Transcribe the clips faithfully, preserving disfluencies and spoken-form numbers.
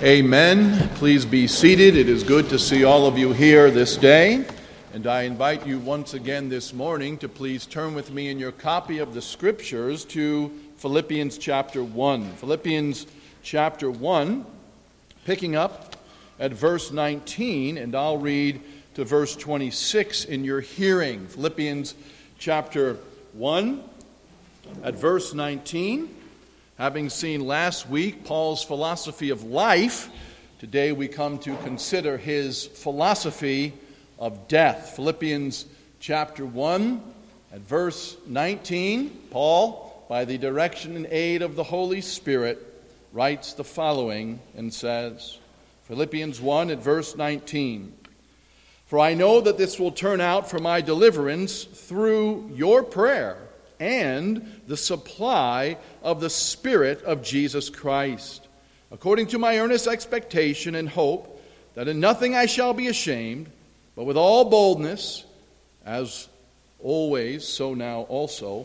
Amen. Please be seated. It is good to see all of you here this day. And I invite you once again this morning to please turn with me in your copy of the Scriptures to Philippians chapter one. Philippians chapter one, picking up at verse nineteen, and I'll read to verse twenty-six in your hearing. Philippians chapter one, at verse nineteen. Having seen last week Paul's philosophy of life, today we come to consider his philosophy of death. Philippians chapter one, at verse nineteen, Paul, by the direction and aid of the Holy Spirit, writes the following and says, Philippians one at verse nineteen, "For I know that this will turn out for my deliverance through your prayer and the supply of the Spirit of Jesus Christ, according to my earnest expectation and hope that in nothing I shall be ashamed, but with all boldness, as always, so now also,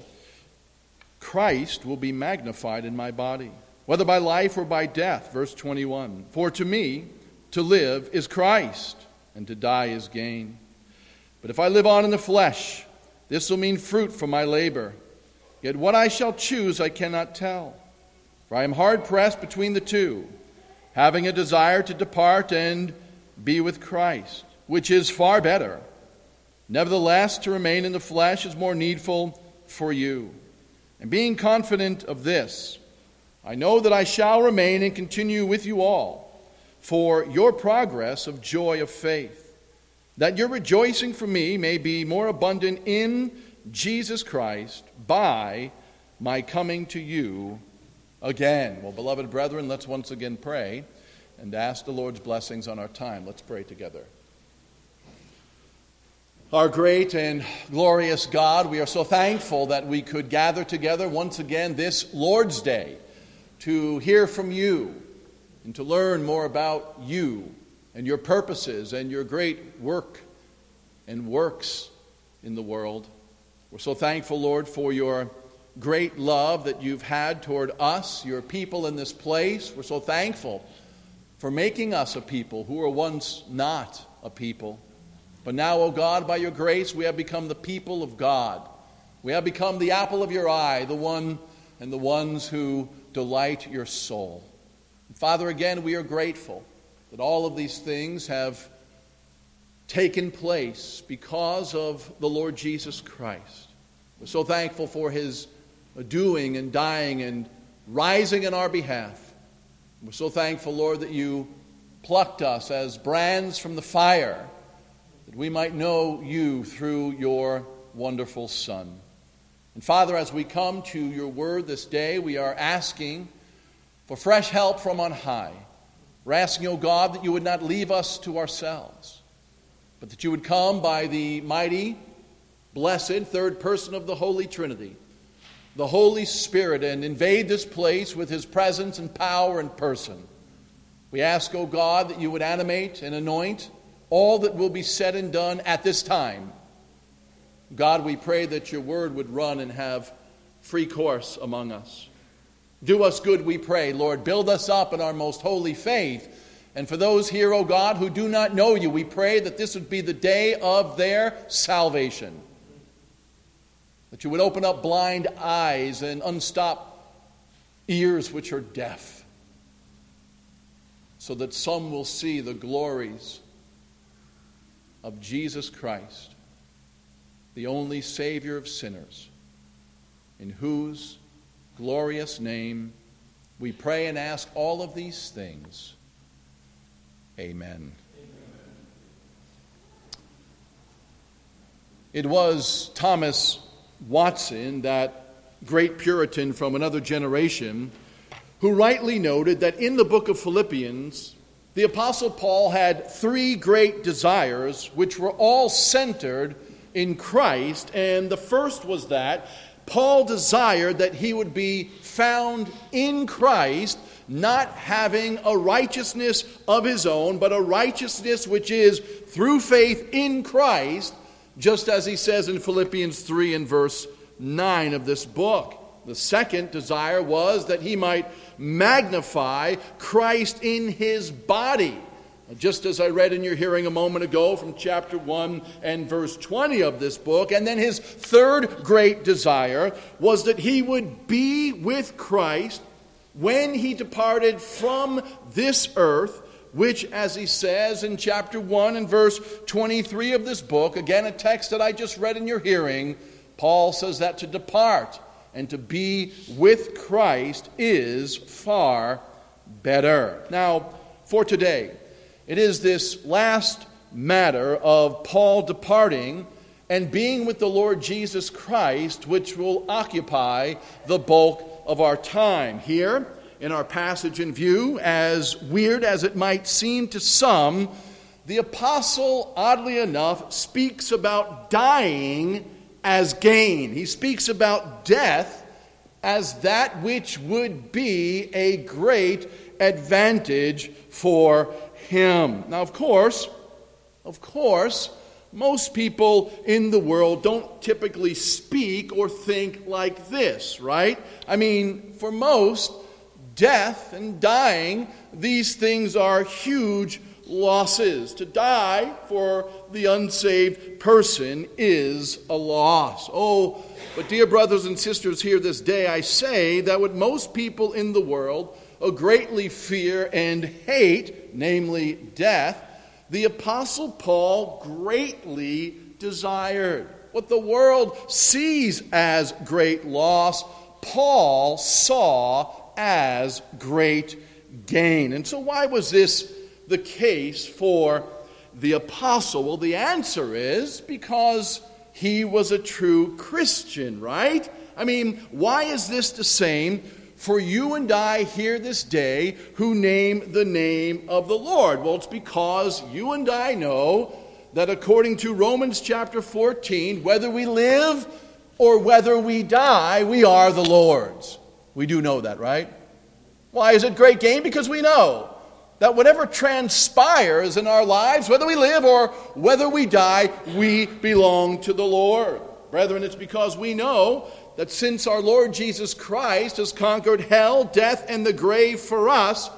Christ will be magnified in my body, whether by life or by death." Verse twenty-one, "For to me to live is Christ, and to die is gain. But if I live on in the flesh, this will mean fruit from my labor. Yet what I shall choose I cannot tell. For I am hard-pressed between the two, having a desire to depart and be with Christ, which is far better. Nevertheless, to remain in the flesh is more needful for you. And being confident of this, I know that I shall remain and continue with you all for your progress of joy of faith, that your rejoicing for me may be more abundant in Jesus Christ by my coming to you again." Well, beloved brethren, let's once again pray and ask the Lord's blessings on our time. Let's pray together. Our great and glorious God, we are so thankful that we could gather together once again this Lord's Day to hear from you and to learn more about you and your purposes and your great work and works in the world. We're so thankful, Lord, for your great love that you've had toward us, your people in this place. We're so thankful for making us a people who were once not a people. But now, O God, by your grace, we have become the people of God. We have become the apple of your eye, the one and the ones who delight your soul. And Father, again, we are grateful that all of these things have taken place because of the Lord Jesus Christ. We're so thankful for his doing and dying and rising in our behalf. We're so thankful, Lord, that you plucked us as brands from the fire, that we might know you through your wonderful Son. And Father, as we come to your word this day, we are asking for fresh help from on high. We're asking, O God, that you would not leave us to ourselves, but that you would come by the mighty, blessed third person of the Holy Trinity, the Holy Spirit, and invade this place with his presence and power and person. We ask, O God, that you would animate and anoint all that will be said and done at this time. God, we pray that your word would run and have free course among us. Do us good, we pray, Lord. Build us up in our most holy faith. And for those here, O God, who do not know you, we pray that this would be the day of their salvation. That you would open up blind eyes and unstop ears which are deaf, so that some will see the glories of Jesus Christ, the only Savior of sinners, in whose glorious name we pray and ask all of these things. Amen. It was Thomas Watson, that great Puritan from another generation, who rightly noted that in the book of Philippians, the Apostle Paul had three great desires which were all centered in Christ. And the first was that Paul desired that he would be found in Christ, not having a righteousness of his own, but a righteousness which is through faith in Christ, just as he says in Philippians three and verse nine of this book. The second desire was that he might magnify Christ in his body. Just as I read in your hearing a moment ago from chapter one and verse twenty of this book. And then his third great desire was that he would be with Christ when he departed from this earth, which, as he says in chapter one and verse twenty-three of this book, again a text that I just read in your hearing, Paul says that to depart and to be with Christ is far better. Now, for today, it is this last matter of Paul departing and being with the Lord Jesus Christ which will occupy the bulk of our time. Here, in our passage in view, as weird as it might seem to some, the apostle, oddly enough, speaks about dying as gain. He speaks about death as that which would be a great advantage for him. Now, of course, of course, most people in the world don't typically speak or think like this, right? I mean, for most, death and dying, these things are huge losses. To die for the unsaved person is a loss. Oh, but dear brothers and sisters, here this day I say that what most people in the world greatly fear and hate, namely death, the Apostle Paul greatly desired. What the world sees as great loss, Paul saw as great gain. And so why was this the case for the apostle? Well, the answer is because he was a true Christian, right? I mean, why is this the same for you and I here this day who name the name of the Lord? Well, it's because you and I know that according to Romans chapter fourteen, whether we live or whether we die, we are the Lord's. We do know that, right? Why is it great gain? Because we know that whatever transpires in our lives, whether we live or whether we die, we belong to the Lord. Brethren, it's because we know that since our Lord Jesus Christ has conquered hell, death, and the grave for us,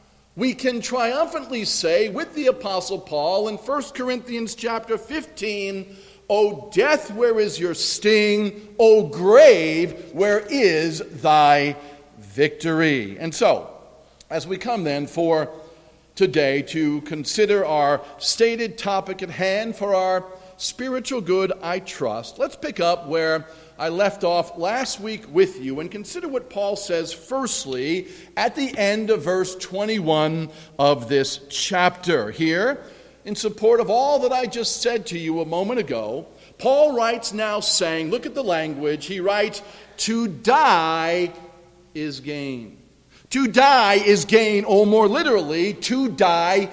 we can triumphantly say with the Apostle Paul in First Corinthians chapter fifteen, O death, where is your sting? O grave, where is thy victory? And so, as we come then for today to consider our stated topic at hand for our spiritual good, I trust, let's pick up where I left off last week with you and consider what Paul says firstly at the end of verse twenty-one of this chapter. Here, in support of all that I just said to you a moment ago, Paul writes now saying, look at the language, he writes, to die is gain. To die is gain, or more literally, to die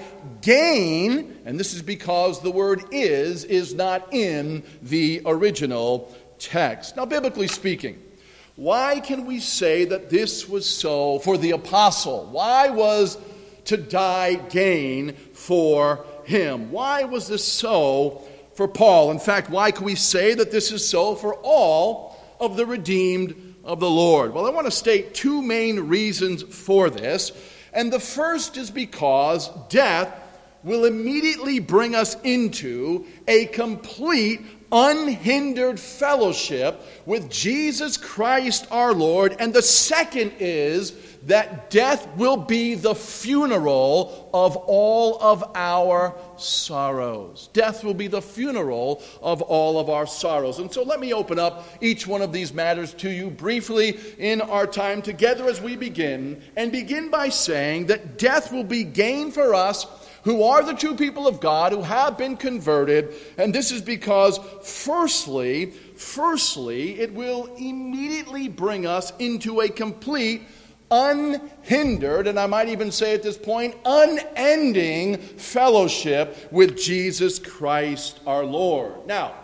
gain, and this is because the word is is not in the original text. Now, biblically speaking, why can we say that this was so for the apostle? Why was to die gain for him? Why was this so for Paul? In fact, why can we say that this is so for all of the redeemed of the Lord? Well, I want to state two main reasons for this. And the first is because death will immediately bring us into a complete, unhindered fellowship with Jesus Christ our Lord. And the second is that death will be the funeral of all of our sorrows. Death will be the funeral of all of our sorrows. And so let me open up each one of these matters to you briefly in our time together as we begin, and begin by saying that death will be gain for us who are the true people of God, who have been converted. And this is because, firstly, firstly, it will immediately bring us into a complete, unhindered, and I might even say at this point, unending fellowship with Jesus Christ our Lord. Now,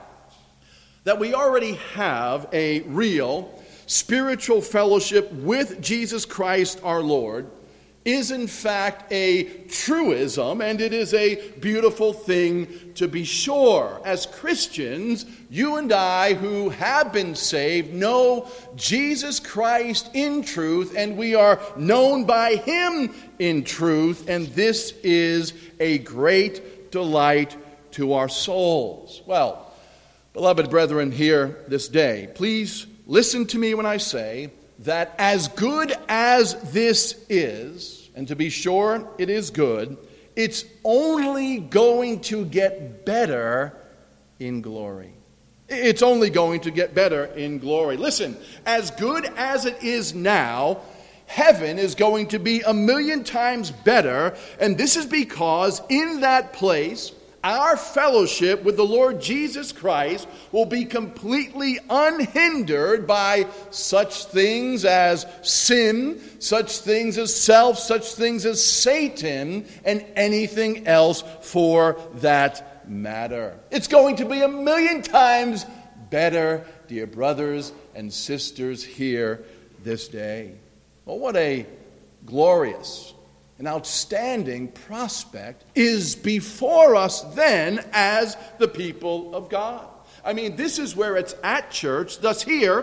that we already have a real spiritual fellowship with Jesus Christ our Lord is in fact a truism, and it is a beautiful thing to be sure. As Christians, you and I who have been saved know Jesus Christ in truth, and we are known by him in truth, and this is a great delight to our souls. Well, beloved brethren here this day, please listen to me when I say that as good as this is, and to be sure it is good, it's only going to get better in glory. It's only going to get better in glory. Listen, as good as it is now, heaven is going to be a million times better, and this is because in that place, our fellowship with the Lord Jesus Christ will be completely unhindered by such things as sin, such things as self, such things as Satan, and anything else for that matter. It's going to be a million times better, dear brothers and sisters here this day. Well, what a glorious, an outstanding prospect is before us then as the people of God. I mean, this is where it's at, church. Thus here,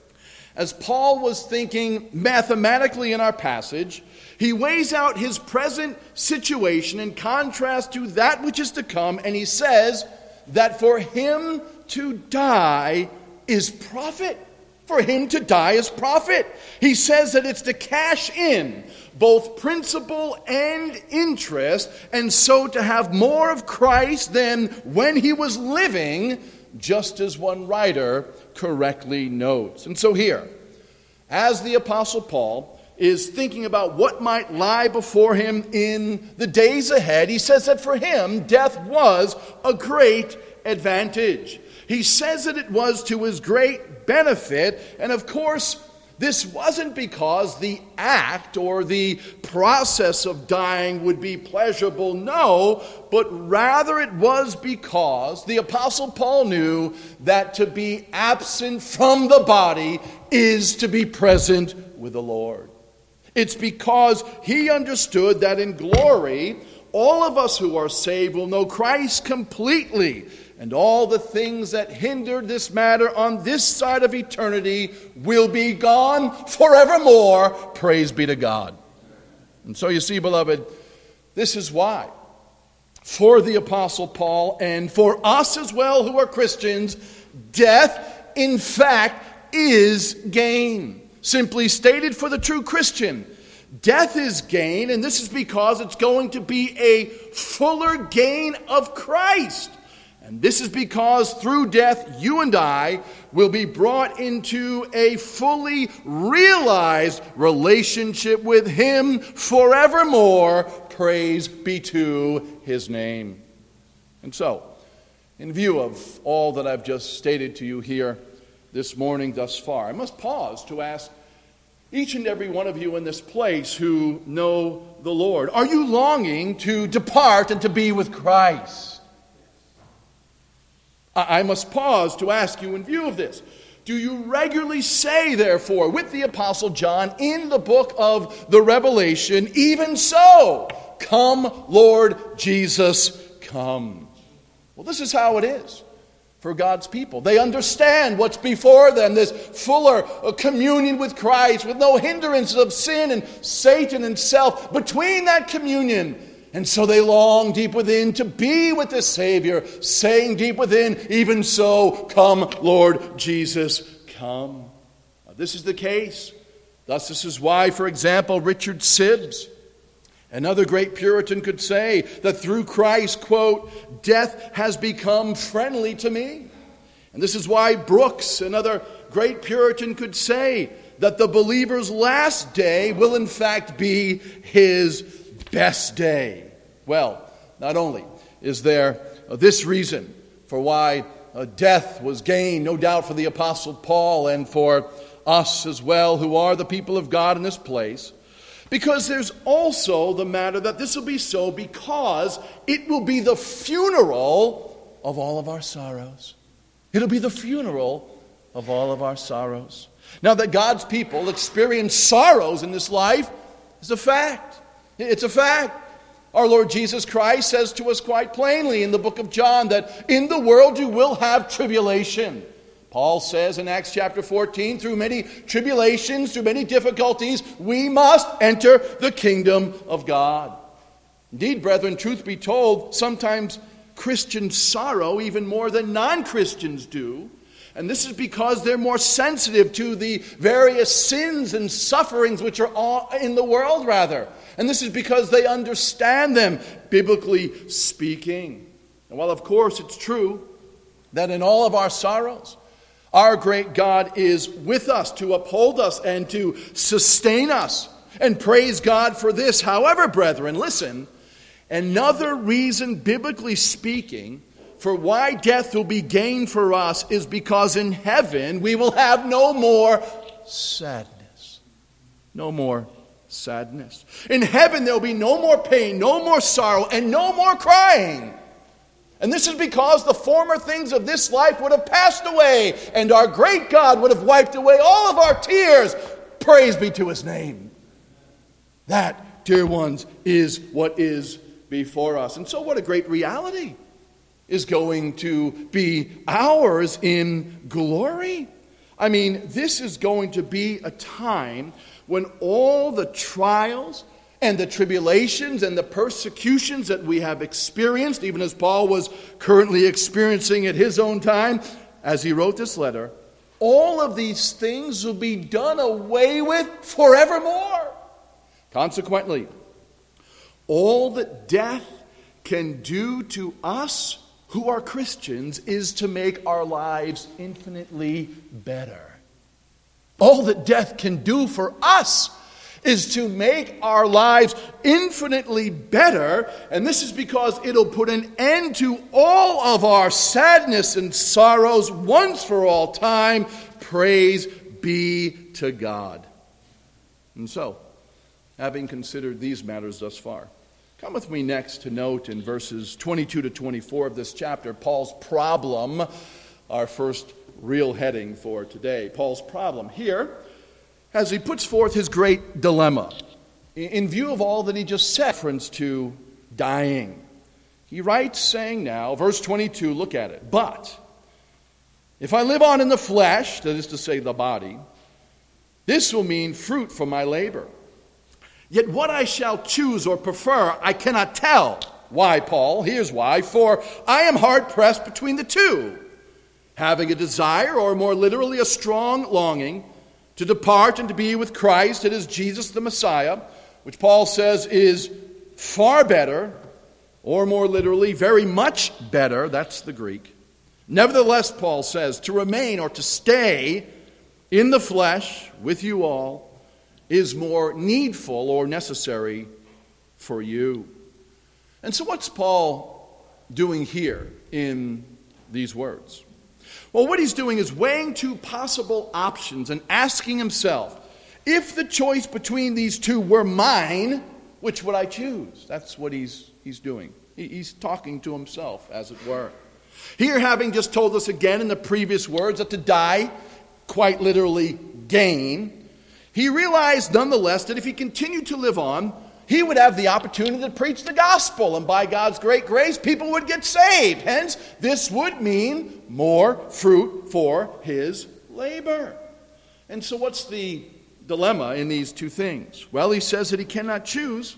as Paul was thinking mathematically in our passage, he weighs out his present situation in contrast to that which is to come, and he says that for him to die is profit. For him to die is profit. He says that it's to cash in both principal and interest, and so to have more of Christ than when he was living, just as one writer correctly notes. And so here, as the Apostle Paul is thinking about what might lie before him in the days ahead, he says that for him, death was a great advantage. He says that it was to his great benefit, and of course, this wasn't because the act or the process of dying would be pleasurable, no, but rather it was because the Apostle Paul knew that to be absent from the body is to be present with the Lord. It's because he understood that in glory, all of us who are saved will know Christ completely, and all the things that hindered this matter on this side of eternity will be gone forevermore. Praise be to God. And so you see, beloved, this is why, for the Apostle Paul and for us as well who are Christians, death, in fact, is gain. Simply stated, for the true Christian, death is gain, and this is because it's going to be a fuller gain of Christ. And this is because through death, you and I will be brought into a fully realized relationship with him forevermore. Praise be to his name. And so, in view of all that I've just stated to you here this morning thus far, I must pause to ask each and every one of you in this place who know the Lord, are you longing to depart and to be with Christ? I must pause to ask you in view of this. Do you regularly say, therefore, with the Apostle John in the book of the Revelation, even so, come, Lord Jesus, come? Well, this is how it is for God's people. They understand what's before them, this fuller communion with Christ, with no hindrance of sin and Satan and self between that communion. And so they long deep within to be with the Savior, saying deep within, even so, come, Lord Jesus, come. Now, this is the case. Thus, this is why, for example, Richard Sibbes, another great Puritan, could say that through Christ, quote, death has become friendly to me. And this is why Brooks, another great Puritan, could say that the believer's last day will in fact be his best day. Well, not only is there uh, this reason for why uh, death was gain, no doubt for the Apostle Paul and for us as well who are the people of God in this place, because there's also the matter that this will be so because it will be the funeral of all of our sorrows. It'll be the funeral of all of our sorrows. Now that God's people experience sorrows in this life, It's a fact. It's a fact. Our Lord Jesus Christ says to us quite plainly in the book of John that in the world you will have tribulation. Paul says in Acts chapter fourteen, through many tribulations, through many difficulties, we must enter the kingdom of God. Indeed, brethren, truth be told, sometimes Christians sorrow even more than non-Christians do. And this is because they're more sensitive to the various sins and sufferings which are all in the world, rather. And this is because they understand them, biblically speaking. And while, of course, it's true that in all of our sorrows, our great God is with us to uphold us and to sustain us. And praise God for this. However, brethren, listen, another reason, biblically speaking, for why death will be gain for us is because in heaven we will have no more sadness. No more sadness. In heaven there will be no more pain, no more sorrow, and no more crying. And this is because the former things of this life would have passed away, and our great God would have wiped away all of our tears. Praise be to his name. That, dear ones, is what is before us. And so what a great reality is going to be ours in glory. I mean, this is going to be a time when all the trials and the tribulations and the persecutions that we have experienced, even as Paul was currently experiencing at his own time as he wrote this letter, all of these things will be done away with forevermore. Consequently, all that death can do to us who are Christians is to make our lives infinitely better. All that death can do for us is to make our lives infinitely better, and this is because it'll put an end to all of our sadness and sorrows once for all time. Praise be to God. And so, having considered these matters thus far, come with me next to note in verses twenty-two to twenty-four of this chapter, Paul's problem, our first real heading for today. Paul's problem here, as he puts forth his great dilemma, in view of all that he just said, reference to dying. He writes saying now, verse twenty-two, look at it. But if I live on in the flesh, that is to say the body, this will mean fruit from my labor. Yet what I shall choose or prefer, I cannot tell. Why, Paul? Here's why. For I am hard-pressed between the two, having a desire, or more literally a strong longing, to depart and to be with Christ, it is Jesus the Messiah, which Paul says is far better, or more literally, very much better, that's the Greek. Nevertheless, Paul says, to remain or to stay in the flesh with you all is more needful or necessary for you. And so what's Paul doing here in these words? Well, what he's doing is weighing two possible options and asking himself, if the choice between these two were mine, which would I choose? That's what he's he's doing. He's talking to himself, as it were. Here, having just told us again in the previous words that to die, quite literally gain, he realized nonetheless that if he continued to live on, he would have the opportunity to preach the gospel, and by God's great grace, people would get saved. Hence, this would mean more fruit for his labor. And so what's the dilemma in these two things? Well, he says that he cannot choose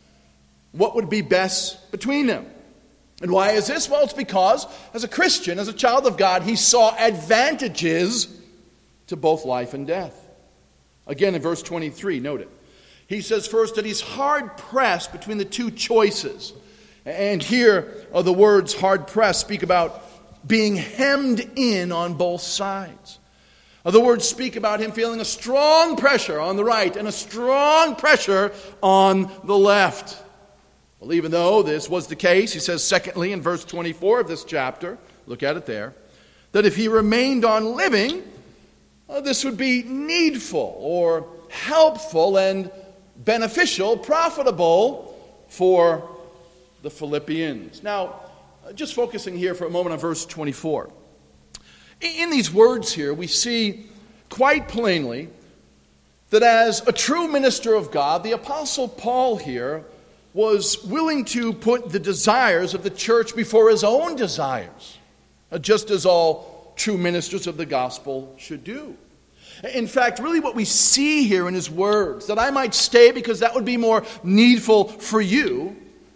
what would be best between them. And why is this? Well, it's because as a Christian, as a child of God, he saw advantages to both life and death. Again, in verse twenty-three, note it. He says first that he's hard-pressed between the two choices. And here are the words hard-pressed speak about being hemmed in on both sides. The words speak about him feeling a strong pressure on the right and a strong pressure on the left. Well, even though this was the case, he says secondly in verse twenty-four of this chapter, look at it there, that if he remained on living, uh, this would be needful or helpful and beneficial, profitable for the Philippians. Now, just focusing here for a moment on verse twenty-four. In these words here, we see quite plainly that as a true minister of God, the Apostle Paul here was willing to put the desires of the church before his own desires, just as all true ministers of the gospel should do. In fact, really what we see here in his words, that I might stay because that would be more needful for you,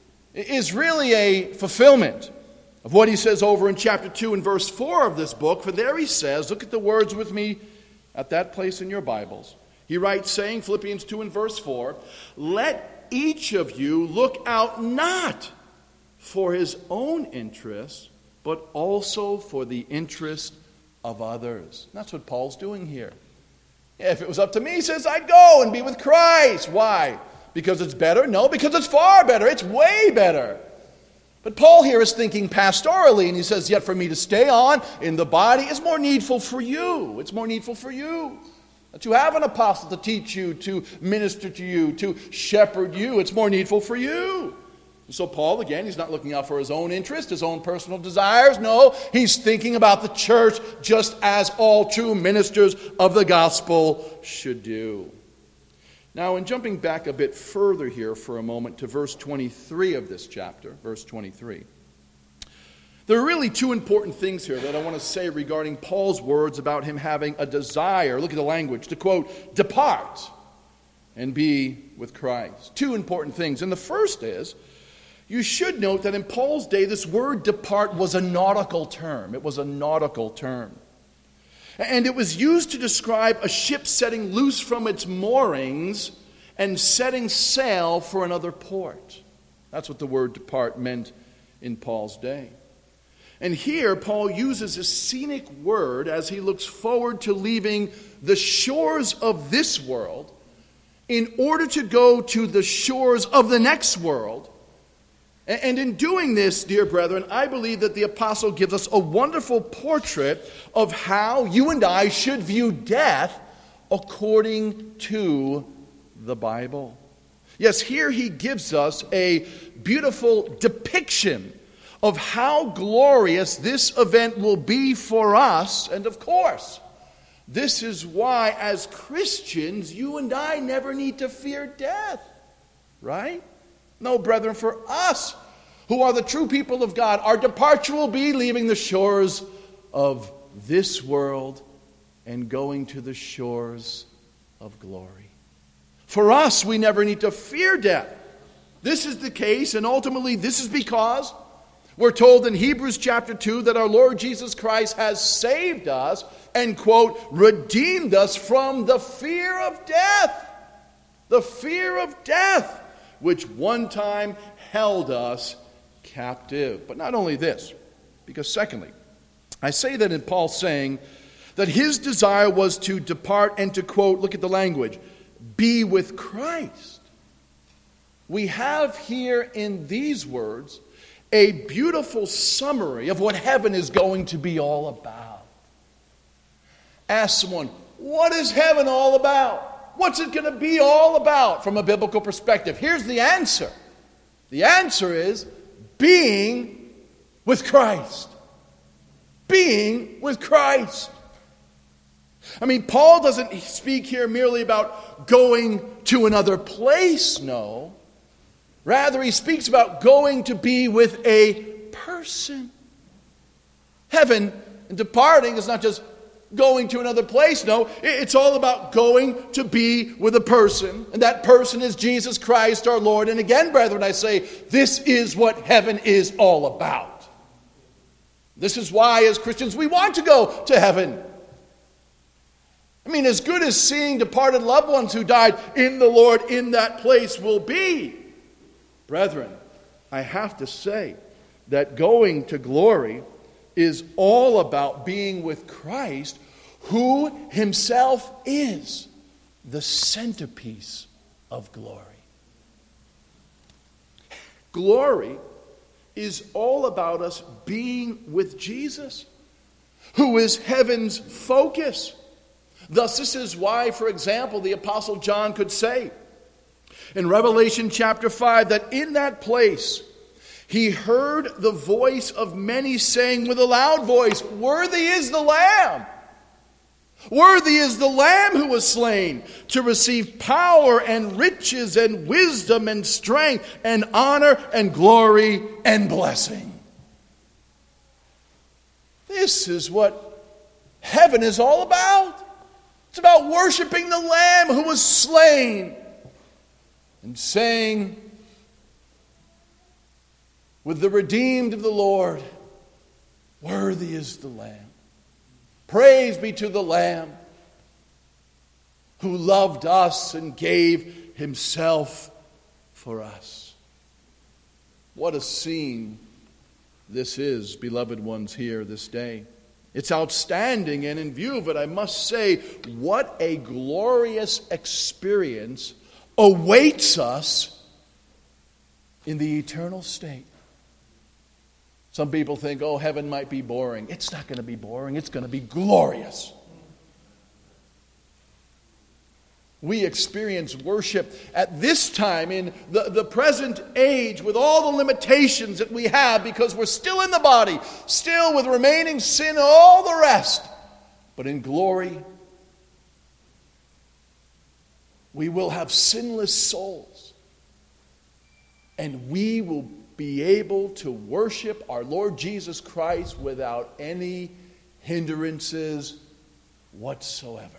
is really a fulfillment of what he says over in chapter two and verse four of this book. For there he says, look at the words with me at that place in your Bibles. He writes, saying, Philippians two and verse four, let each of you look out not for his own interests, but also for the interest of others. And that's what Paul's doing here. If it was up to me, he says, I'd go and be with Christ. Why? Because it's better? No, because it's far better. It's way better. But Paul here is thinking pastorally, and he says, yet for me to stay on in the body is more needful for you. It's more needful for you. That you have an apostle to teach you, to minister to you, to shepherd you. It's more needful for you. And so Paul, again, he's not looking out for his own interest, his own personal desires. No, he's thinking about the church just as all true ministers of the gospel should do. Now, in jumping back a bit further here for a moment to verse twenty-three of this chapter, verse twenty-three, there are really two important things here that I want to say regarding Paul's words about him having a desire, look at the language, to quote, depart and be with Christ. Two important things. And the first is, you should note that in Paul's day, this word depart was a nautical term. It was a nautical term. And it was used to describe a ship setting loose from its moorings and setting sail for another port. That's what the word depart meant in Paul's day. And here, Paul uses a scenic word as he looks forward to leaving the shores of this world in order to go to the shores of the next world. And in doing this, dear brethren, I believe that the apostle gives us a wonderful portrait of how you and I should view death according to the Bible. Yes, here he gives us a beautiful depiction of how glorious this event will be for us. And of course, this is why as Christians, you and I never need to fear death. Right? No, brethren, for us who are the true people of God, our departure will be leaving the shores of this world and going to the shores of glory. For us, we never need to fear death. This is the case, and ultimately this is because we're told in Hebrews chapter two that our Lord Jesus Christ has saved us and, quote, redeemed us from the fear of death. The fear of death, which one time held us captive. But not only this, because secondly, I say that in Paul saying that his desire was to depart and to, quote, look at the language, be with Christ. We have here in these words a beautiful summary of what heaven is going to be all about. Ask someone, what is heaven all about? What's it going to be all about from a biblical perspective? Here's the answer. The answer is being with Christ. Being with Christ. I mean, Paul doesn't speak here merely about going to another place, no. Rather, he speaks about going to be with a person. Heaven and departing is not just going to another place. No, it's all about going to be with a person. And that person is Jesus Christ our Lord. And again, brethren, I say, this is what heaven is all about. This is why, as Christians, we want to go to heaven. I mean, as good as seeing departed loved ones who died in the Lord in that place will be, brethren, I have to say that going to glory is all about being with Christ, who himself is the centerpiece of glory. Glory is all about us being with Jesus, who is heaven's focus. Thus, this is why, for example, the Apostle John could say in Revelation chapter five that in that place he heard the voice of many saying with a loud voice, "Worthy is the Lamb Worthy is the Lamb who was slain to receive power and riches and wisdom and strength and honor and glory and blessing. This is what heaven is all about. It's about worshiping the Lamb who was slain and saying with the redeemed of the Lord, worthy is the Lamb. Praise be to the Lamb who loved us and gave himself for us. What a scene this is, beloved ones, here this day. It's outstanding, and in view of it, I must say, what a glorious experience awaits us in the eternal state. Some people think, oh, heaven might be boring. It's not going to be boring. It's going to be glorious. We experience worship at this time in the, the present age with all the limitations that we have because we're still in the body, still with remaining sin and all the rest. But in glory, we will have sinless souls. And we will be able to worship our Lord Jesus Christ without any hindrances whatsoever.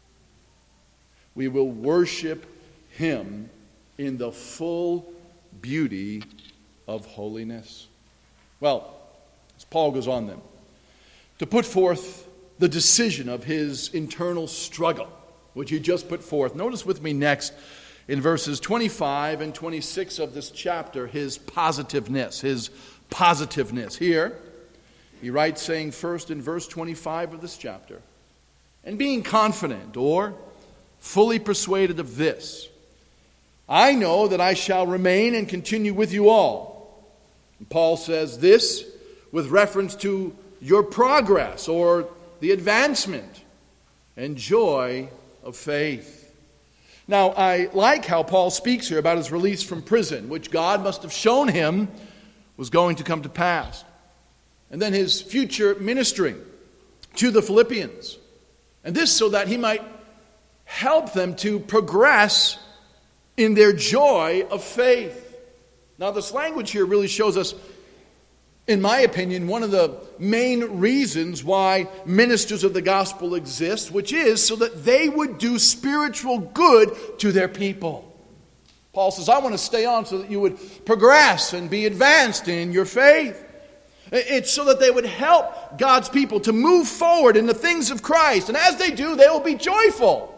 We will worship him in the full beauty of holiness. Well, as Paul goes on then, to put forth the decision of his internal struggle, which he just put forth. Notice with me next in verses twenty-five and twenty-six of this chapter, his positiveness, his positiveness. Here, he writes saying first in verse twenty-five of this chapter, and being confident or fully persuaded of this, I know that I shall remain and continue with you all. And Paul says this with reference to your progress or the advancement and joy of faith. Now, I like how Paul speaks here about his release from prison, which God must have shown him was going to come to pass. And then his future ministry to the Philippians. And this so that he might help them to progress in their joy of faith. Now, this language here really shows us, in my opinion, one of the main reasons why ministers of the gospel exist, which is so that they would do spiritual good to their people. Paul says, I want to stay on so that you would progress and be advanced in your faith. It's so that they would help God's people to move forward in the things of Christ. And as they do, they will be joyful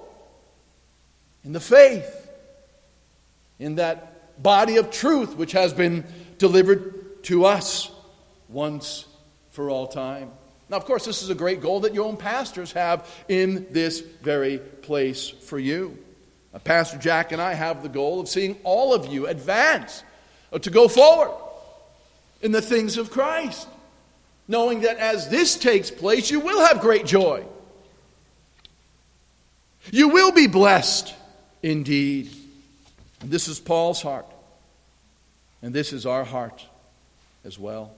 in the faith, in that body of truth which has been delivered to us once for all time. Now, of course, this is a great goal that your own pastors have in this very place for you. Uh, Pastor Jack and I have the goal of seeing all of you advance, uh, to go forward in the things of Christ, knowing that as this takes place, you will have great joy. You will be blessed indeed. And this is Paul's heart. And this is our heart as well.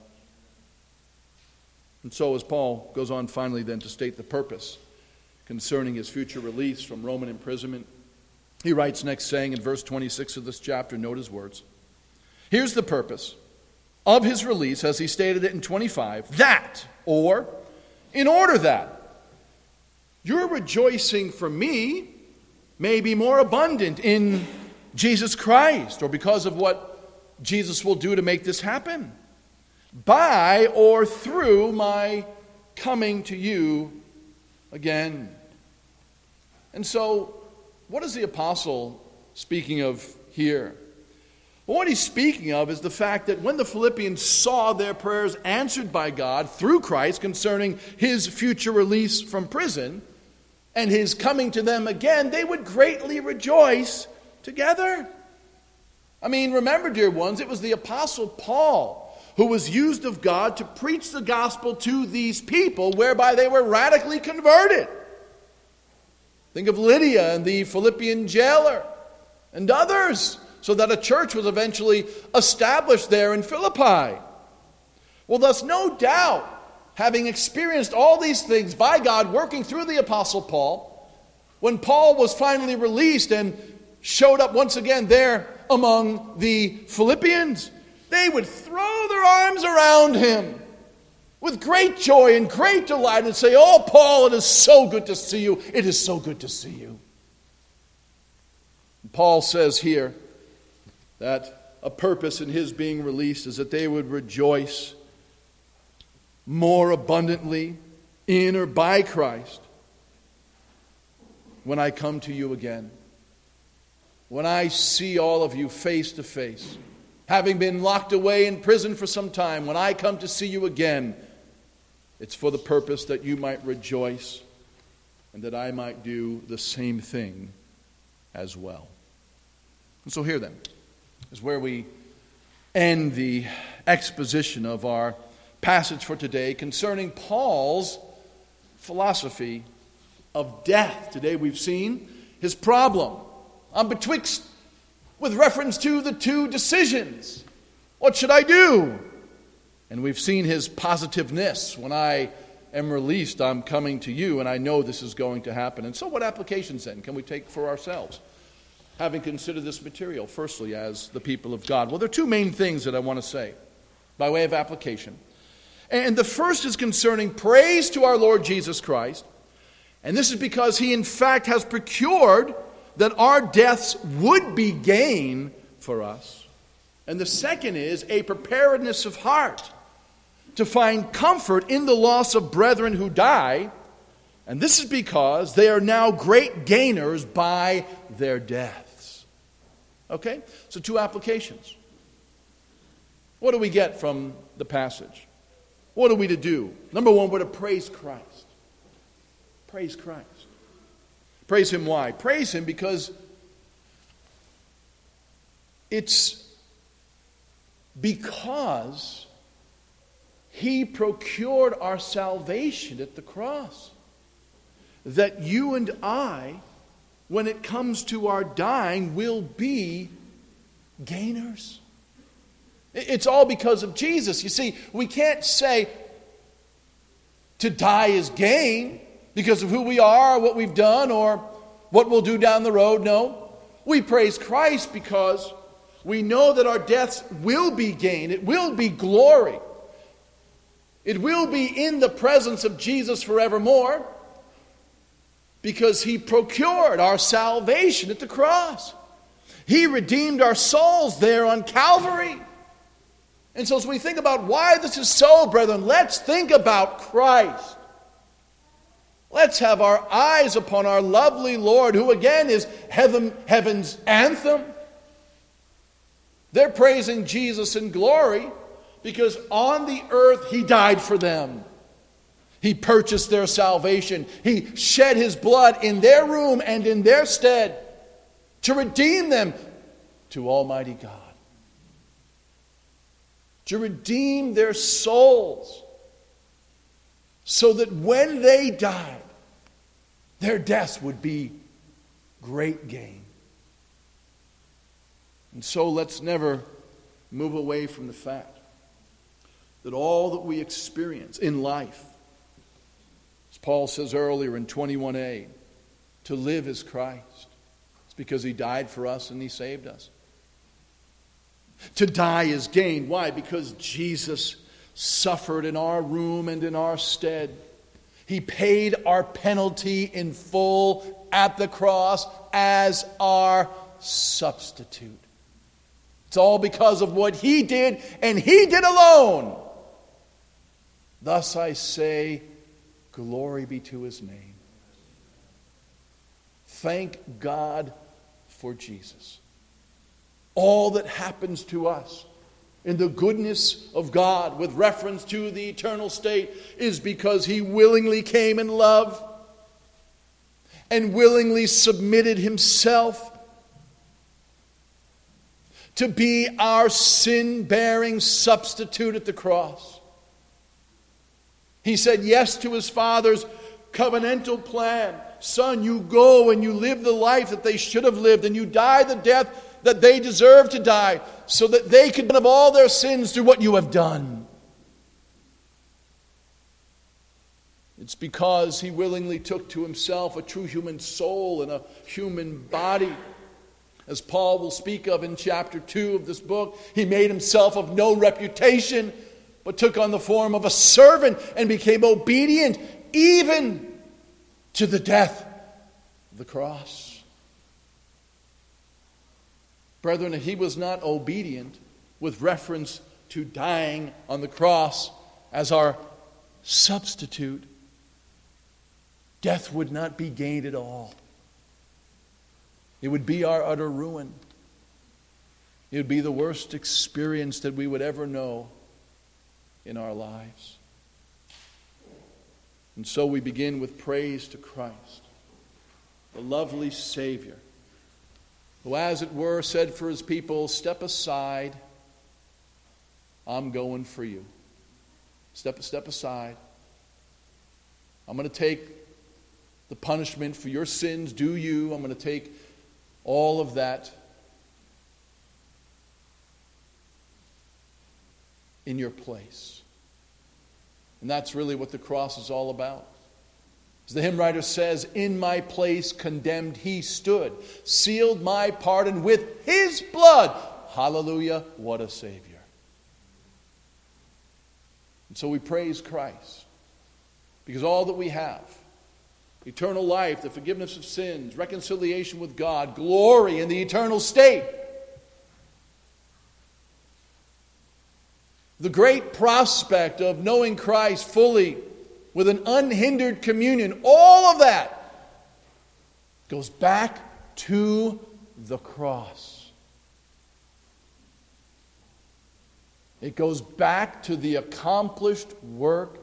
And so as Paul goes on finally then to state the purpose concerning his future release from Roman imprisonment, he writes next saying in verse twenty-six of this chapter, note his words. Here's the purpose of his release as he stated it in twenty-five, that, or in order that your rejoicing for me may be more abundant in Jesus Christ, or because of what Jesus will do to make this happen, by or through my coming to you again. And so, what is the apostle speaking of here? Well, what he's speaking of is the fact that when the Philippians saw their prayers answered by God through Christ concerning his future release from prison and his coming to them again, they would greatly rejoice together. I mean, remember, dear ones, it was the apostle Paul who was used of God to preach the gospel to these people, whereby they were radically converted. Think of Lydia and the Philippian jailer and others, so that a church was eventually established there in Philippi. Well, thus no doubt having experienced all these things by God working through the Apostle Paul, when Paul was finally released and showed up once again there among the Philippians, they would throw their arms around him with great joy and great delight and say, "Oh, Paul, it is so good to see you. It is so good to see you." And Paul says here that a purpose in his being released is that they would rejoice more abundantly in or by Christ when I come to you again. When I see all of you face to face, having been locked away in prison for some time, when I come to see you again, it's for the purpose that you might rejoice and that I might do the same thing as well. And so here then is where we end the exposition of our passage for today concerning Paul's philosophy of death. Today we've seen his problem on betwixt with reference to the two decisions. What should I do? And we've seen his positiveness. When I am released, I'm coming to you, and I know this is going to happen. And so what applications then can we take for ourselves, having considered this material, firstly, as the people of God? Well, there are two main things that I want to say by way of application. And the first is concerning praise to our Lord Jesus Christ. And this is because he, in fact, has procured that our deaths would be gain for us. And the second is a preparedness of heart to find comfort in the loss of brethren who die. And this is because they are now great gainers by their deaths. Okay? So two applications. What do we get from the passage? What are we to do? Number one, we're to praise Christ. Praise Christ. Praise him why? Praise him because it's because he procured our salvation at the cross, that you and I, when it comes to our dying, will be gainers. It's all because of Jesus. You see, we can't say to die is gain because of who we are, what we've done, or what we'll do down the road. No. We praise Christ because we know that our deaths will be gain. It will be glory. It will be in the presence of Jesus forevermore because he procured our salvation at the cross. He redeemed our souls there on Calvary. And so as we think about why this is so, brethren, let's think about Christ. Let's have our eyes upon our lovely Lord, who again is heaven, heaven's anthem. They're praising Jesus in glory because on the earth he died for them. He purchased their salvation. He shed his blood in their room and in their stead to redeem them to Almighty God. To redeem their souls so that when they died, their deaths would be great gain. And so let's never move away from the fact that all that we experience in life, as Paul says earlier in twenty-one a, to live is Christ. It's because he died for us and he saved us. To die is gain. Why? Because Jesus suffered in our room and in our stead. He paid our penalty in full at the cross as our substitute. It's all because of what he did, and he did alone. Thus I say, glory be to his name. Thank God for Jesus. All that happens to us in the goodness of God with reference to the eternal state is because he willingly came in love and willingly submitted himself to be our sin-bearing substitute at the cross. He said yes to his Father's covenantal plan. Son, you go and you live the life that they should have lived, and you die the death that they deserve to die, so that they could of all their sins through what you have done. It's because he willingly took to himself a true human soul and a human body. As Paul will speak of in chapter two of this book, he made himself of no reputation, but took on the form of a servant and became obedient even to the death of the cross. Brethren, he was not obedient with reference to dying on the cross as our substitute. Death would not be gained at all. It would be our utter ruin. It would be the worst experience that we would ever know in our lives. And so we begin with praise to Christ, the lovely Savior, who, as it were, said for his people, step aside, I'm going for you. Step, step aside. I'm going to take the punishment for your sins due you. I'm going to take all of that in your place. And that's really what the cross is all about. As the hymn writer says, in my place condemned he stood, sealed my pardon with his blood. Hallelujah, what a Savior. And so we praise Christ, because all that we have, eternal life, the forgiveness of sins, reconciliation with God, glory in the eternal state, the great prospect of knowing Christ fully with an unhindered communion, all of that goes back to the cross. It goes back to the accomplished work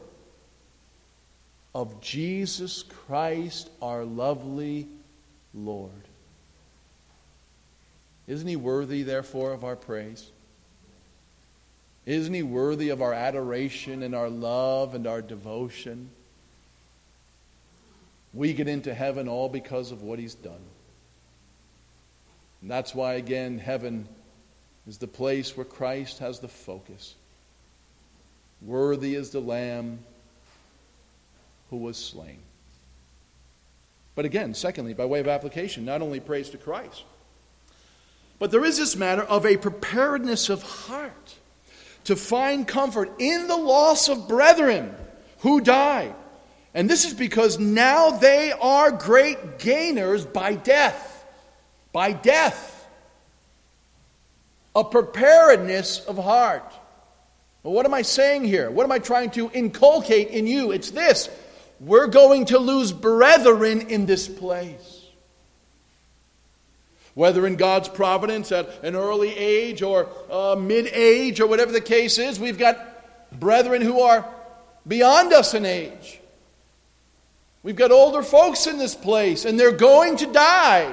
of Jesus Christ, our lovely Lord. Isn't he worthy, therefore, of our praise? Isn't he worthy of our adoration and our love and our devotion? We get into heaven all because of what he's done. And that's why, again, heaven is the place where Christ has the focus. Worthy is the Lamb who was slain. But again, secondly, by way of application, not only praise to Christ, but there is this matter of a preparedness of heart to find comfort in the loss of brethren who died. And this is because now they are great gainers by death. By death. A preparedness of heart. Well, what am I saying here? What am I trying to inculcate in you? It's this. We're going to lose brethren in this place. Whether in God's providence at an early age or uh, mid-age or whatever the case is, we've got brethren who are beyond us in age. We've got older folks in this place, and they're going to die.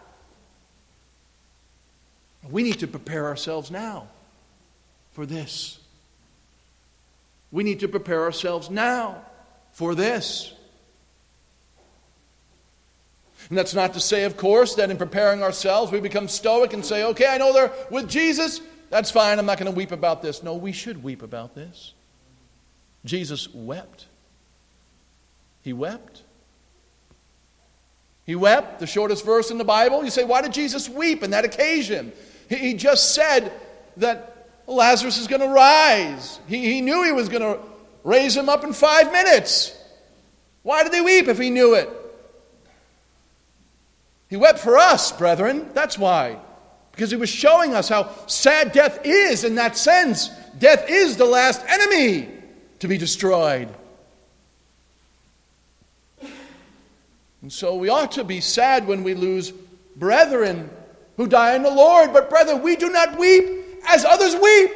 We need to prepare ourselves now for this. We need to prepare ourselves now for this. And that's not to say, of course, that in preparing ourselves we become stoic and say, okay, I know they're with Jesus. That's fine. I'm not going to weep about this. No, we should weep about this. Jesus wept. He wept. He wept, the shortest verse in the Bible. You say, why did Jesus weep on that occasion? He, he just said that Lazarus is going to rise. He, he knew he was going to raise him up in five minutes. Why did he weep if he knew it? He wept for us, brethren. That's why. Because he was showing us how sad death is in that sense. Death is the last enemy to be destroyed. And so we ought to be sad when we lose brethren who die in the Lord. But brethren, we do not weep as others weep.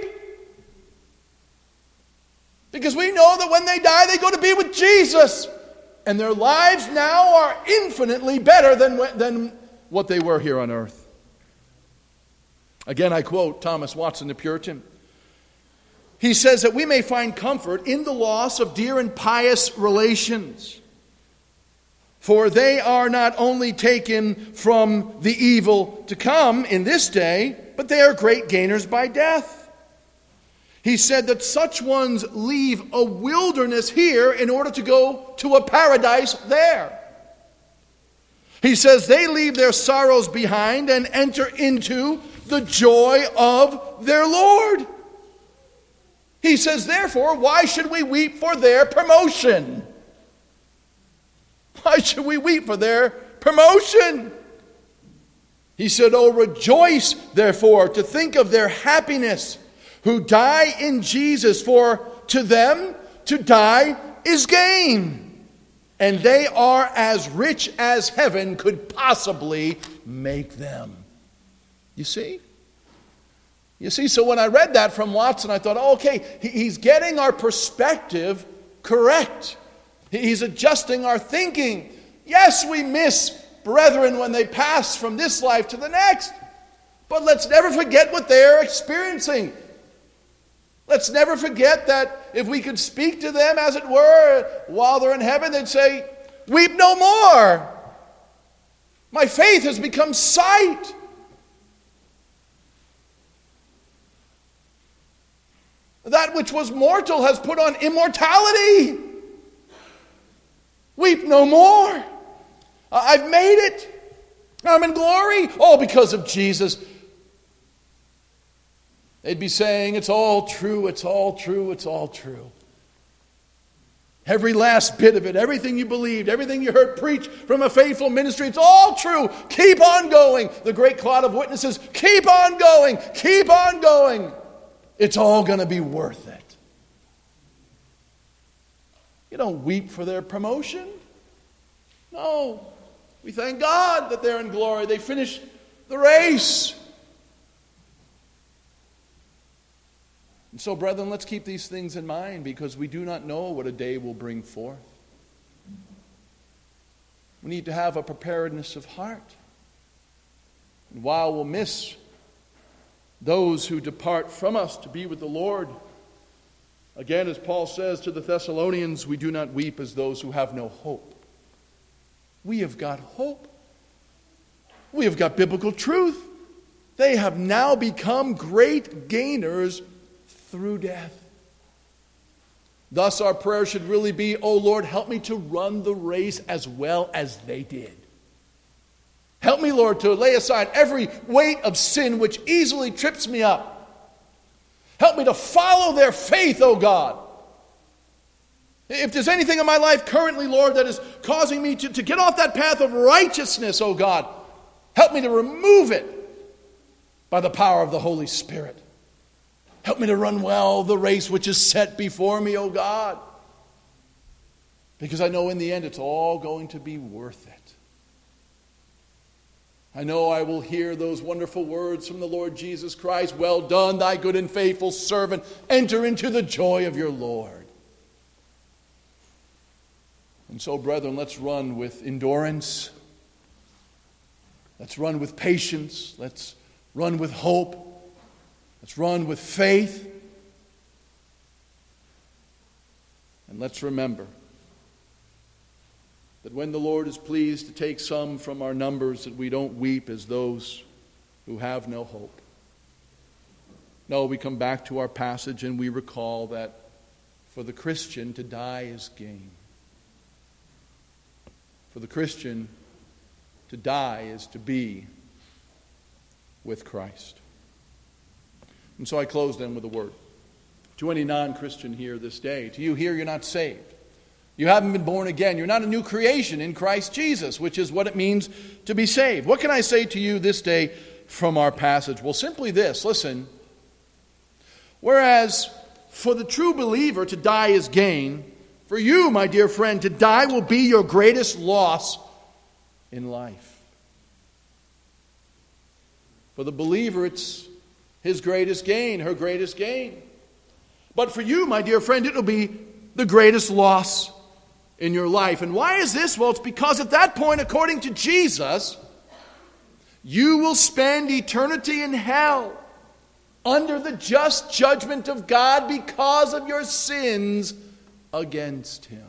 Because we know that when they die, they go to be with Jesus. And their lives now are infinitely better than, than what they were here on earth. Again, I quote Thomas Watson, the Puritan. He says that we may find comfort in the loss of dear and pious relations. For they are not only taken from the evil to come in this day, but they are great gainers by death. He said that such ones leave a wilderness here in order to go to a paradise there. He says they leave their sorrows behind and enter into the joy of their Lord. He says, therefore, why should we weep for their promotion? Why should we weep for their promotion? He said, oh, rejoice, therefore, to think of their happiness who die in Jesus, for to them to die is gain. And they are as rich as heaven could possibly make them. You see? You see, so when I read that from Watson, I thought, oh, okay, he's getting our perspective correct. He's adjusting our thinking. Yes, we miss brethren when they pass from this life to the next. But let's never forget what they're experiencing. Let's never forget that if we could speak to them, as it were, while they're in heaven, they'd say, weep no more. My faith has become sight. That which was mortal has put on immortality. Weep no more. I've made it. I'm in glory. All because of Jesus. They'd be saying, it's all true, it's all true, it's all true. Every last bit of it, everything you believed, everything you heard preached from a faithful ministry, it's all true. Keep on going. The great cloud of witnesses, keep on going, keep on going. It's all going to be worth it. You don't weep for their promotion. No. We thank God that they're in glory. They finished the race. And so, brethren, let's keep these things in mind, because we do not know what a day will bring forth. We need to have a preparedness of heart. And while we'll miss those who depart from us to be with the Lord, again, as Paul says to the Thessalonians, we do not weep as those who have no hope. We have got hope. We have got biblical truth. They have now become great gainers through death. Thus our prayer should really be, oh Lord, help me to run the race as well as they did. Help me, Lord, to lay aside every weight of sin which easily trips me up. Help me to follow their faith, oh God. If there's anything in my life currently, Lord, that is causing me to, to get off that path of righteousness, oh God, help me to remove it by the power of the Holy Spirit. Help me to run well the race which is set before me, O God. Because I know in the end it's all going to be worth it. I know I will hear those wonderful words from the Lord Jesus Christ. Well done, thy good and faithful servant. Enter into the joy of your Lord. And so, brethren, let's run with endurance. Let's run with patience. Let's run with hope. Let's run with faith. And let's remember that when the Lord is pleased to take some from our numbers, that we don't weep as those who have no hope. No, we come back to our passage and we recall that for the Christian to die is gain. For the Christian to die is to be with Christ. And so I close then with a word. To any non-Christian here this day, to you here, you're not saved. You haven't been born again. You're not a new creation in Christ Jesus, which is what it means to be saved. What can I say to you this day from our passage? Well, simply this. Listen. Whereas for the true believer to die is gain, for you, my dear friend, to die will be your greatest loss in life. For the believer, it's his greatest gain, her greatest gain. But for you, my dear friend, it will be the greatest loss in your life. And why is this? Well, it's because at that point, according to Jesus, you will spend eternity in hell under the just judgment of God because of your sins against Him.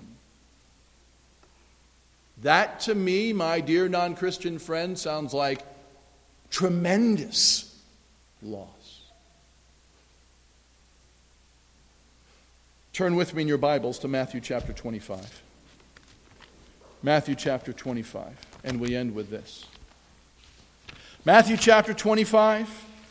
That to me, my dear non-Christian friend, sounds like tremendous loss. Turn with me in your Bibles to Matthew chapter twenty-five. Matthew chapter twenty-five. And we end with this. Matthew chapter twenty-five.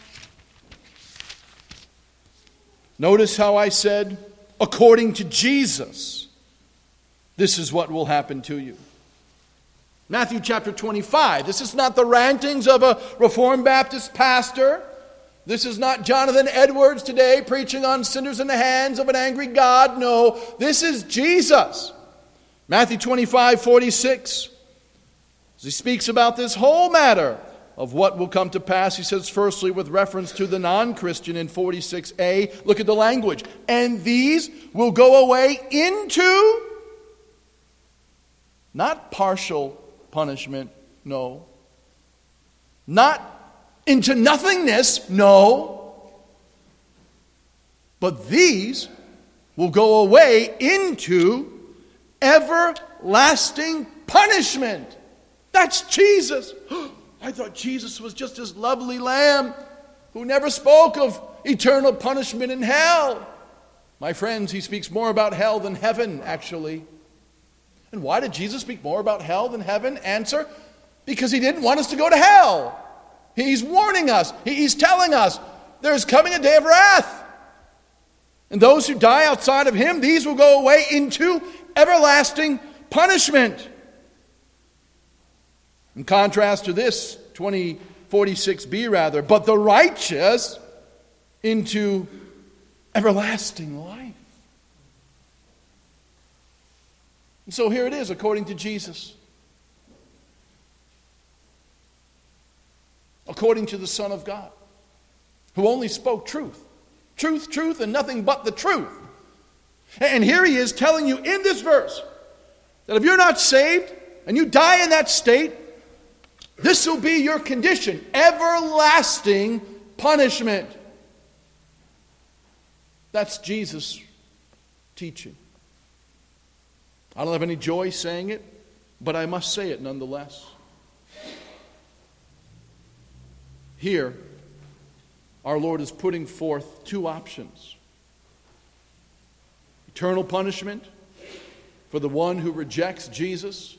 Notice how I said, according to Jesus, this is what will happen to you. Matthew chapter twenty-five. This is not the rantings of a Reformed Baptist pastor. This is not Jonathan Edwards today preaching on sinners in the hands of an angry God. No, this is Jesus. Matthew twenty-five, forty-six. As he speaks about this whole matter of what will come to pass, he says, firstly, with reference to the non-Christian in forty-six a, look at the language. And these will go away into, not partial punishment, no. Not into nothingness, no. But these will go away into everlasting punishment. That's Jesus. I thought Jesus was just this lovely lamb who never spoke of eternal punishment in hell. My friends, he speaks more about hell than heaven, actually. And why did Jesus speak more about hell than heaven? Answer, because he didn't want us to go to hell. He's warning us. He's telling us there's coming a day of wrath. And those who die outside of him, these will go away into everlasting punishment. In contrast to this, twenty forty-six b rather, but the righteous into everlasting life. And so here it is, according to Jesus. According to the Son of God, who only spoke truth. Truth, truth, and nothing but the truth. And here he is telling you in this verse that if you're not saved and you die in that state, this will be your condition. Everlasting punishment. That's Jesus' teaching. I don't have any joy saying it, but I must say it nonetheless. Here, our Lord is putting forth two options. Eternal punishment for the one who rejects Jesus,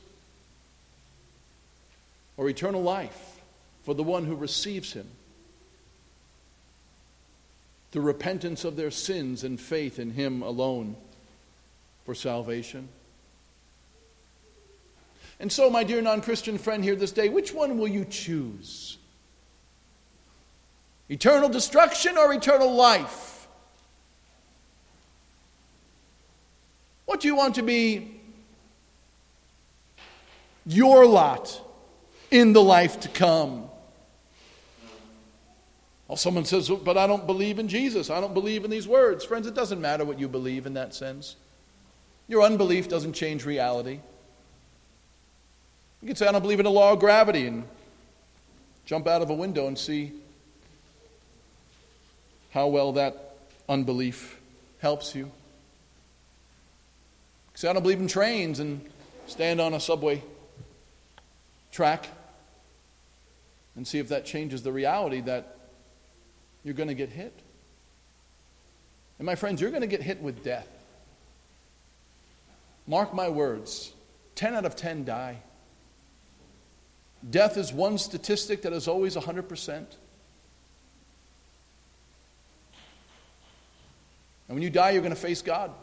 or eternal life for the one who receives him through repentance of their sins and faith in him alone for salvation. And so, my dear non-Christian friend here this day, which one will you choose? Eternal destruction or eternal life? What do you want to be your lot in the life to come? Well, someone says, but I don't believe in Jesus. I don't believe in these words. Friends, it doesn't matter what you believe in that sense. Your unbelief doesn't change reality. You can say, I don't believe in the law of gravity, and jump out of a window and see how well that unbelief helps you. Say, I don't believe in trains, and stand on a subway track and see if that changes the reality that you're going to get hit. And my friends, you're going to get hit with death. Mark my words, ten out of ten die. Death is one statistic that is always one hundred percent. And when you die, you're going to face God.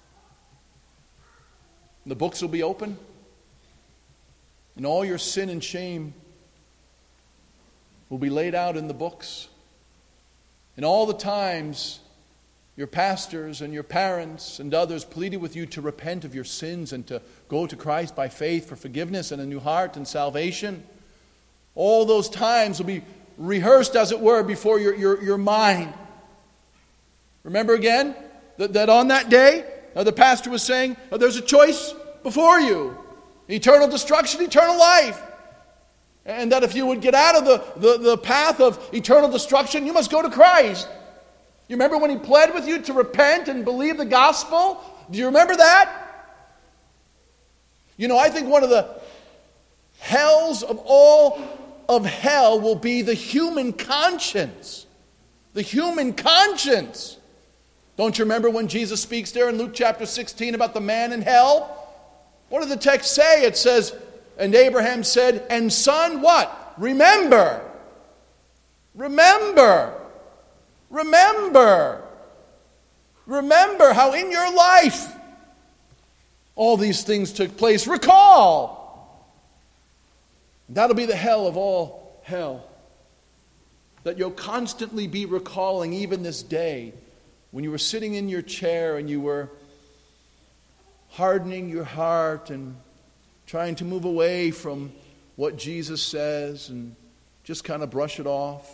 The books will be open. And all your sin and shame will be laid out in the books. And all the times your pastors and your parents and others pleaded with you to repent of your sins and to go to Christ by faith for forgiveness and a new heart and salvation, all those times will be rehearsed, as it were, before your, your, your mind. Remember again that, that on that day, uh, the pastor was saying, uh, there's a choice before you. Eternal destruction, eternal life. And that if you would get out of the, the, the path of eternal destruction, you must go to Christ. You remember when he pled with you to repent and believe the gospel? Do you remember that? You know, I think one of the hells of all of hell will be the human conscience. The human conscience. Don't you remember when Jesus speaks there in Luke chapter sixteen about the man in hell? What did the text say? It says, and Abraham said, and son, what? Remember. Remember. Remember. Remember how in your life all these things took place. Recall. That'll be the hell of all hell. That you'll constantly be recalling even this day when you were sitting in your chair and you were hardening your heart and trying to move away from what Jesus says and just kind of brush it off.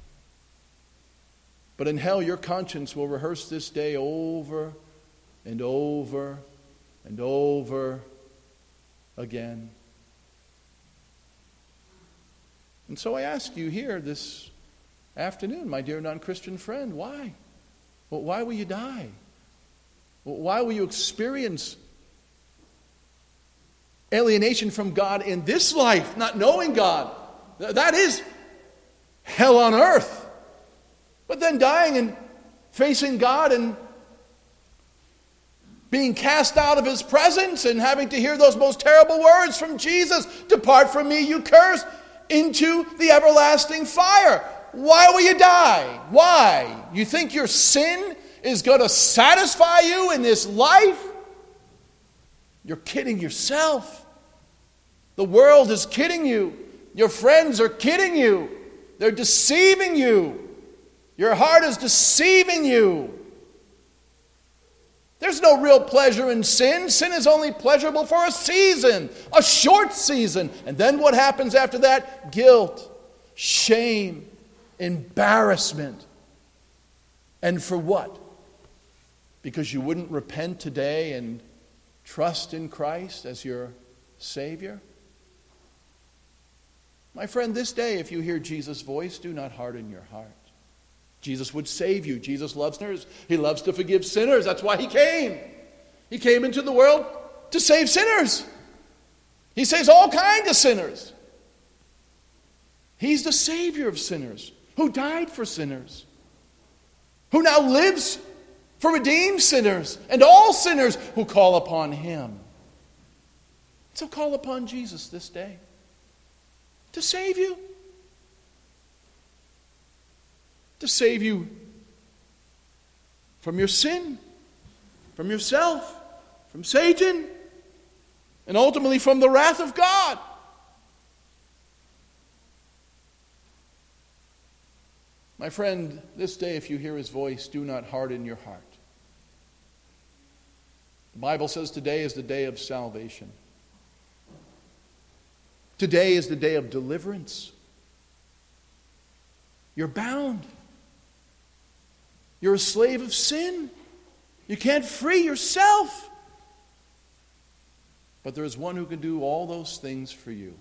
But in hell, your conscience will rehearse this day over and over and over again. And so I ask you here this afternoon, my dear non-Christian friend, why? Well, why will you die? Well, why will you experience alienation from God in this life, not knowing God? That is hell on earth. But then dying and facing God and being cast out of His presence and having to hear those most terrible words from Jesus, depart from me, you cursed, into the everlasting fire. Why will you die? Why? You think your sin is going to satisfy you in this life? You're kidding yourself. The world is kidding you. Your friends are kidding you. They're deceiving you. Your heart is deceiving you. There's no real pleasure in sin. Sin is only pleasurable for a season, a short season. And then what happens after that? Guilt, shame, embarrassment. And for what? Because you wouldn't repent today and trust in Christ as your Savior? My friend, this day, if you hear Jesus' voice, do not harden your heart. Jesus would save you. Jesus loves sinners. He loves to forgive sinners. That's why He came. He came into the world to save sinners. He saves all kinds of sinners. He's the Savior of sinners, who died for sinners, who now lives for redeemed sinners and all sinners who call upon Him. So call upon Jesus this day to save you. To save you from your sin, from yourself, from Satan, and ultimately from the wrath of God. My friend, this day, if you hear His voice, do not harden your heart. The Bible says today is the day of salvation. Today is the day of deliverance. You're bound. You're a slave of sin. You can't free yourself. But there is one who can do all those things for you.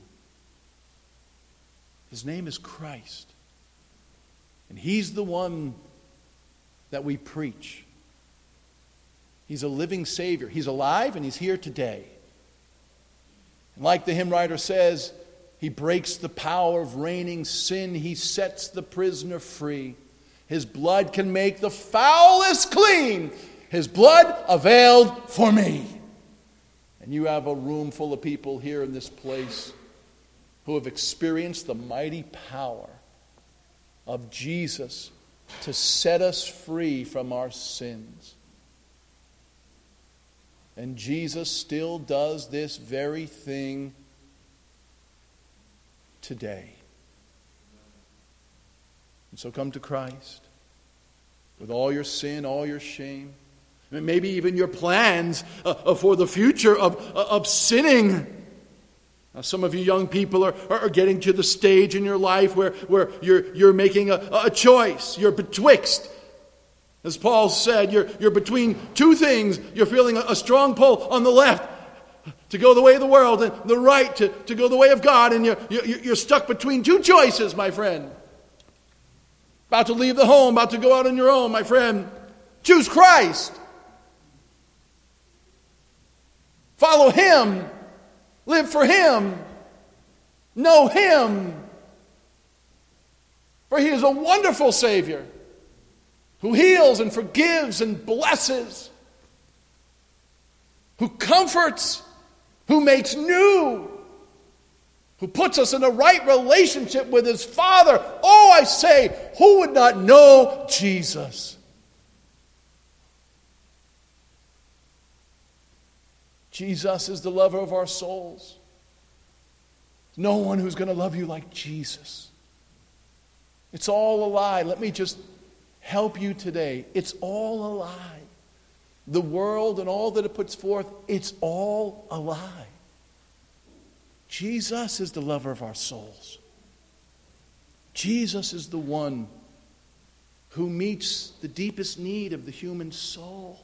His name is Christ. And He's the one that we preach. He's a living Savior. He's alive and He's here today. And like the hymn writer says, He breaks the power of reigning sin. He sets the prisoner free. His blood can make the foulest clean. His blood availed for me. And you have a room full of people here in this place who have experienced the mighty power of Jesus to set us free from our sins. And Jesus still does this very thing today. And so come to Christ with all your sin, all your shame, and maybe even your plans uh, for the future of, uh, of sinning. Now, some of you young people are, are getting to the stage in your life where, where you're, you're making a, a choice. You're betwixt. As Paul said, you're, you're between two things. You're feeling a, a strong pull on the left to go the way of the world and the right to, to go the way of God. And you're, you're, you're stuck between two choices, my friend. About to leave the home, about to go out on your own, my friend. Choose Christ. Follow Him. Live for Him. Know Him. For He is a wonderful Savior. who heals and forgives and blesses, who comforts, who makes new, who puts us in a right relationship with his Father. Oh, I say, who would not know Jesus? Jesus is the lover of our souls. No one who's going to love you like Jesus. It's all a lie. Let me just help you today. It's all a lie. The world and all that it puts forth, it's all a lie. Jesus is the lover of our souls. Jesus is the one who meets the deepest need of the human soul.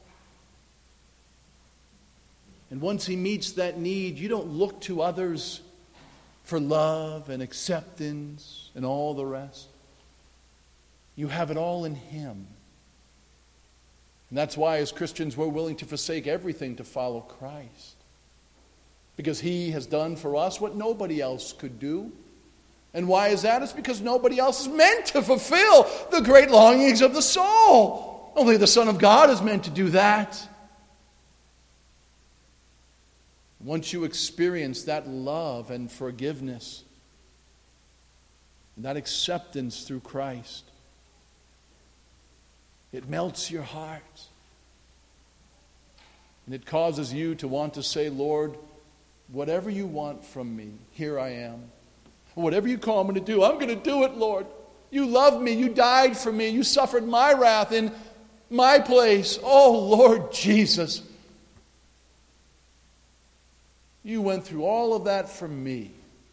And once he meets that need, you don't look to others for love and acceptance and all the rest. You have it all in him. And that's why as Christians we're willing to forsake everything to follow Christ. Because he has done for us what nobody else could do. And why is that? It's because nobody else is meant to fulfill the great longings of the soul. Only the Son of God is meant to do that. Once you experience that love and forgiveness, and that acceptance through Christ, it melts your heart. And it causes you to want to say, Lord, whatever you want from me, here I am. Whatever you call me to do, I'm going to do it, Lord. You loved me. You died for me. You suffered my wrath in my place. Oh, Lord Jesus. You went through all of that for me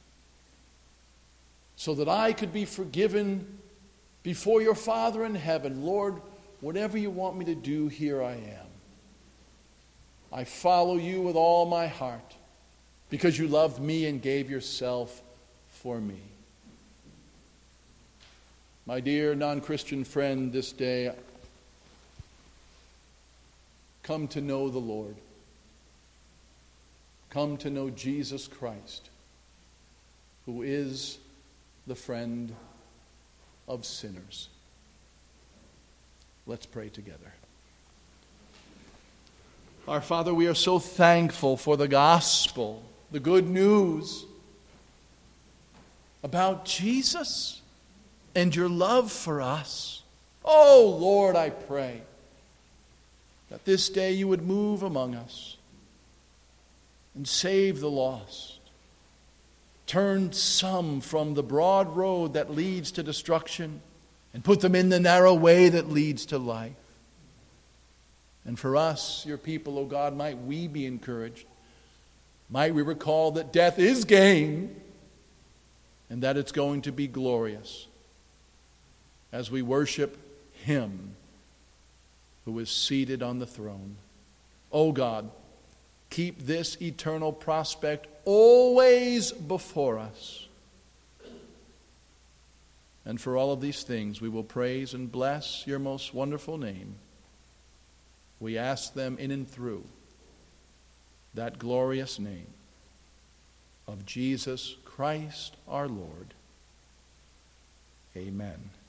so that I could be forgiven before your Father in heaven. Lord, whatever you want me to do, here I am. I follow you with all my heart because you loved me and gave yourself for me. My dear non-Christian friend, this day, come to know the Lord. Come to know Jesus Christ, who is the friend of sinners. Let's pray together. Our Father, we are so thankful for the gospel, the good news about Jesus and your love for us. Oh, Lord, I pray that this day you would move among us and save the lost. Turn some from the broad road that leads to destruction and put them in the narrow way that leads to life. And for us, your people, O God, might we be encouraged. Might we recall that death is gain and that it's going to be glorious as we worship him who is seated on the throne. O God, keep this eternal prospect always before us. And for all of these things, we will praise and bless your most wonderful name. We ask them in and through that glorious name of Jesus Christ our Lord. Amen.